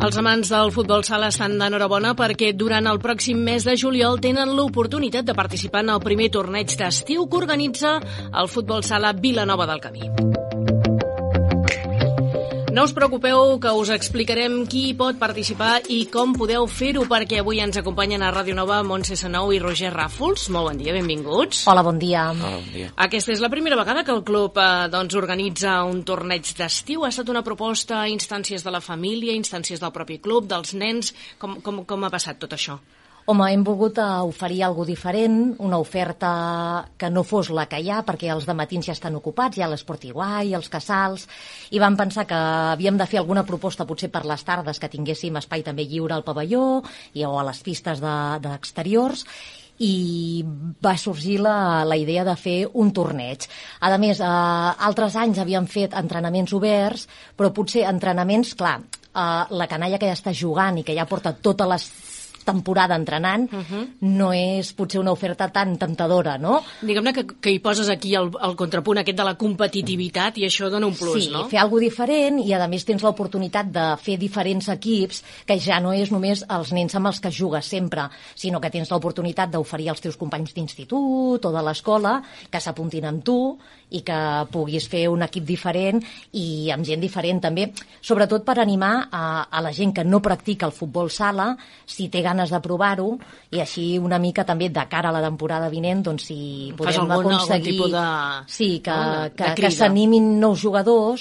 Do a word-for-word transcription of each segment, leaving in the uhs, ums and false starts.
Els amants del futbol sala estan d'enhorabona perquè durant el pròxim mes de juliol tenen l'oportunitat de participar en el primer torneig d'estiu que organitza el futbol sala Vilanova del Camí. No us preocupeu, que us explicarem qui pot participar i com podeu fer-ho, perquè avui ens acompanyen a Ràdio Nova Montse Sanou i Roger Ràfols. Molt bon dia, benvinguts. Hola, bon dia. Hola, bon dia. Aquesta és la primera vegada que el club eh, doncs, organitza un torneig d'estiu. Ha estat una proposta a instàncies de la família, instàncies del propi club, dels nens. Com, com, com ha passat tot això? Home, hem volgut oferir alguna cosa diferent, una oferta que no fos la que hi ha, perquè els dematins ja estan ocupats, hi ha l'Esportiguai, els casals, i vam pensar que havíem de fer alguna proposta potser per les tardes, que tinguéssim espai també lliure al pavelló i, o a les pistes d'exteriors, de, i va sorgir la, la idea de fer un torneig. A més, eh, altres anys havíem fet entrenaments oberts, però potser entrenaments, clar, eh, la canalla que ja està jugant i que ja porta totes les temporada entrenant, uh -huh. no és potser una oferta tan temptadora, no? Diguem-ne que, que hi poses aquí el, el contrapunt aquest de la competitivitat i això dona un plus, sí, no? Sí, fer alguna cosa diferent i a més tens l'oportunitat de fer diferents equips, que ja no és només els nens amb els que jugues sempre, sinó que tens l'oportunitat d'oferir als teus companys d'institut o de l'escola que s'apuntin amb tu i que puguis fer un equip diferent i amb gent diferent també, sobretot per animar a, a la gent que no practica el futbol sala, si té ganes de provar-ho, i així una mica també de cara a la temporada vinent, doncs si podem algun, aconseguir algun tipus de, sí, que, no, de, que, de que s'animin nous jugadors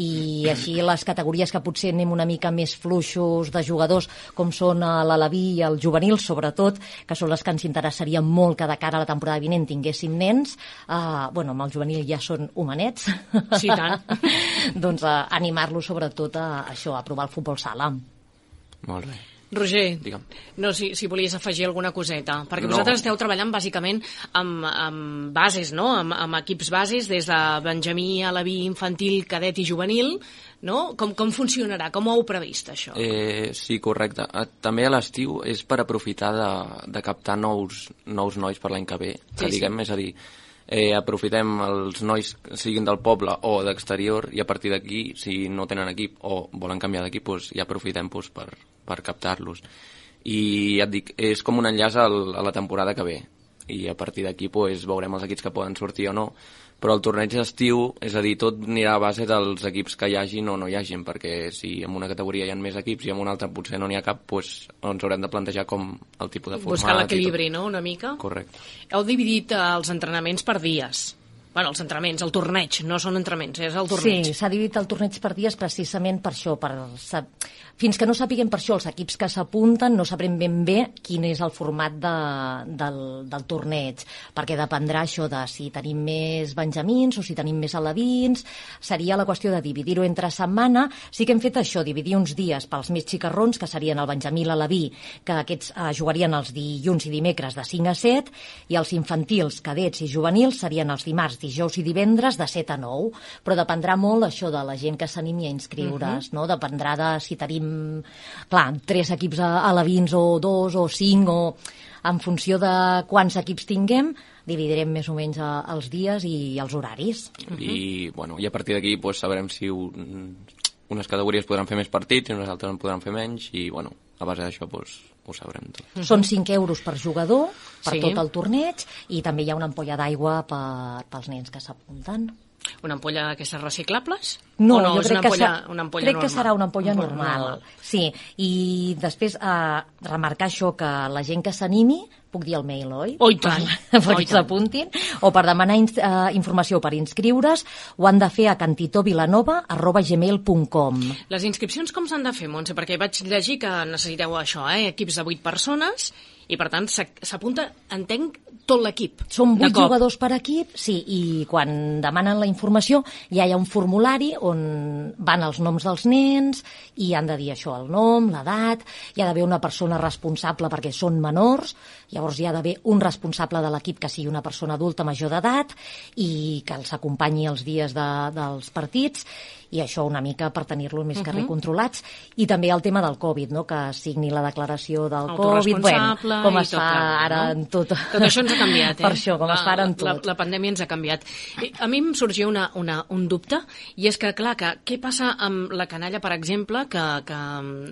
i així les categories que potser anem una mica més fluixos de jugadors, com són l'Alaví i el juvenil, sobretot, que són les que ens interessarien molt que de cara a la temporada vinent tinguéssim nens, uh, bueno, amb el juvenil ja són homenets, sí, tant. doncs uh, animar-los sobretot a això, a provar el futbol sala. Molt bé. Roger, Digue'm. no, si, si volies afegir alguna coseta, perquè No. vosaltres esteu treballant bàsicament amb, amb bases, no? Amb, amb equips bases, des de Benjamí, Alaví, infantil, cadet i juvenil, no? Com, com funcionarà? Com ho heu previst, això? Eh, sí, correcte. Eh, També a l'estiu és per aprofitar de, de captar nous, nous nois per l'any que ve, que Sí, diguem, és a dir, eh, aprofitem els nois, siguin del poble o d'exterior, i a partir d'aquí, si no tenen equip o volen canviar d'equip, doncs ja aprofitem doncs, per, per captar-los. I ja et dic, és com un enllaç al, a la temporada que ve, i a partir d'aquí doncs, veurem els equips que poden sortir o no, però el torneig d'estiu, és a dir, tot anirà a base dels equips que hi hagin o no hi hagin, perquè si en una categoria hi ha més equips i en una altra potser no n'hi ha cap, doncs ens haurem de plantejar com el tipus de format. Buscar l'equilibri, no?, una mica? Correcte. Heu dividit eh, els entrenaments per dies. Bueno, els entrenaments, el torneig, no són entrenaments, és el torneig. Sí, s'ha dividit el torneig per dies precisament per això, per sap... fins que no sàpiguem per això els equips que s'apunten, no sabrem ben bé quin és el format de, del, del torneig, perquè dependrà això de si tenim més benjamins o si tenim més alevins, seria la qüestió de dividir-ho entre setmana. Sí que hem fet això, dividir uns dies pels més xicarrons, que serien el benjamí i l'aleví, que aquests eh, jugarien els dilluns i dimecres de cinc a set, i els infantils, cadets i juvenils serien els dimarts, dijous i divendres de set a nou, però dependrà molt això de la gent que s'animi a inscriure's, uh-huh. no? Dependrà de si tenim, clar, tres equips alevins o dos o cinc, o en funció de quants equips tinguem, dividirem més o menys els dies i els horaris. Uh-huh. I, bueno, i a partir d'aquí pues, sabrem si un, unes categories podran fer més partits i unes altres en podran fer menys, i bueno, a base d'això pues, ho sabrem tot. Uh-huh. Són cinc euros per jugador, per sí. tot el torneig, i també hi ha una ampolla d'aigua per, pels nens que s'apunten. Una ampolla d'aquestes reciclables? No, o no jo és crec, una que, ampolla, serà, una ampolla crec normal. que serà una ampolla Un normal. normal. Sí, i després eh, remarcar això, que la gent que s'animi, puc dir el mail, oi? Oh, i tant. Per, Oh, i perquè s'apuntin, o per demanar ins, eh, informació per inscriure's, ho han de fer a cantitovilanova arroba gmail punt com. Les inscripcions com s'han de fer, Montse? Perquè vaig llegir que necessiteu això, eh? Equips de vuit persones, i per tant s'apunta, entenc, tot l'equip. Són vuit jugadors per equip, sí, i quan demanen la informació ja hi ha un formulari on van els noms dels nens i han de dir això, el nom, l'edat, hi ha d'haver una persona responsable perquè són menors, llavors hi ha d'haver un responsable de l'equip que sigui una persona adulta major d'edat i que els acompanyi els dies de, dels partits, i això una mica per tenir-los més que uh-huh. controlats, i també el tema del Covid, no? Que signi la declaració del Covid, bueno, com es fa ara no? en tot. Tot això ens ha canviat, eh? Per això, com la, es fa ara en tot. La, la pandèmia ens ha canviat. A mi em sorgia una, una, un dubte, i és que, clar, que, què passa amb la canalla, per exemple, que, que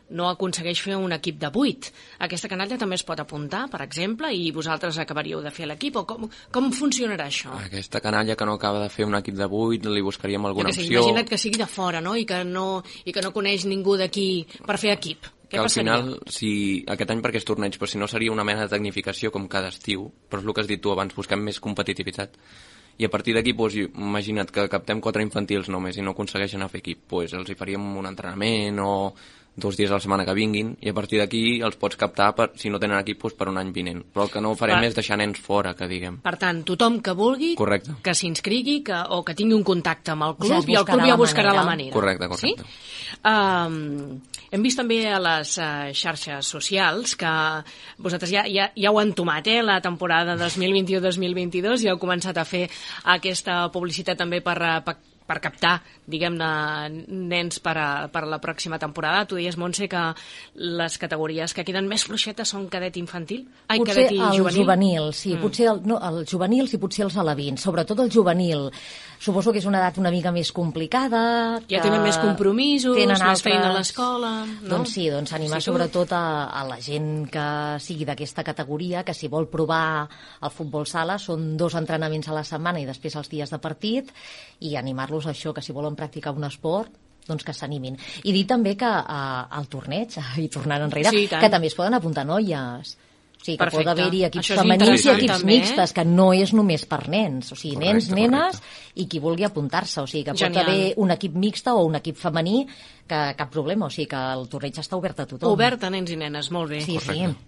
no aconsegueix fer un equip de vuit. Aquesta canalla també es pot apuntar, per exemple, i vosaltres acabaríeu de fer l'equip, o com, com funcionarà això? Aquesta canalla que no acaba de fer un equip de vuit, li buscaríem alguna sí, opció. Imagina't que sigui de fora, no?, i que no, i que no coneix ningú d'aquí per fer equip. Què que al passaria? final, si aquest any perquè és torneig, però si no seria una mena de tecnificació com cada estiu, però és el que has dit tu abans, busquem més competitivitat. I a partir d'aquí, doncs, imagina't que captem quatre infantils només i no aconsegueixen a fer equip, doncs els hi faríem un entrenament o dos dies a la setmana que vinguin, i a partir d'aquí els pots captar, per, si no tenen equip, doncs per un any vinent. Però el que no farem és deixar nens fora, que diguem. Per tant, tothom que vulgui, correcte, que s'inscrigui que, o que tingui un contacte amb el club, ja i el club ja buscarà la manera. Correcte, correcte. Sí? Um, hem vist també a les uh, xarxes socials que vosaltres ja, ja, ja ho han tomat, eh, la temporada dos mil vint-i-u dos mil vint-i-dos, i heu començat a fer aquesta publicitat també per, per per captar, diguem-ne, nens per a, per a la pròxima temporada. Tu deies, Montse, que les categories que queden més fluixetes són cadet infantil? Ai, potser cadet i el juvenil? juvenil, sí, mm. potser el, no, el juvenils i potser els alevins, sobretot el juvenil. Suposo que és una edat una mica més complicada. Ja tenen més compromisos, més altres... feina a l'escola, no? Doncs sí, doncs animar sí, sobretot a, a la gent que sigui d'aquesta categoria, que si vol provar el futbol sala són dos entrenaments a la setmana i després els dies de partit, i animar-los a això, que si volen practicar un esport, doncs que s'animin. I dir també que eh, al torneig, i tornant enrere, sí, que també es poden apuntar noies. O sigui, que perfecte. Pot haver-hi equips Això femenins i equips també, mixtes, que no és només per nens. O sigui, correcte, nens, nenes correcte. I qui vulgui apuntar-se. O sigui, que Genial. pot haver un equip mixte o un equip femení, que cap problema. O sigui, que el torneig està obert a tothom. Obert a nens i nenes, molt bé. Sí, correcte. sí.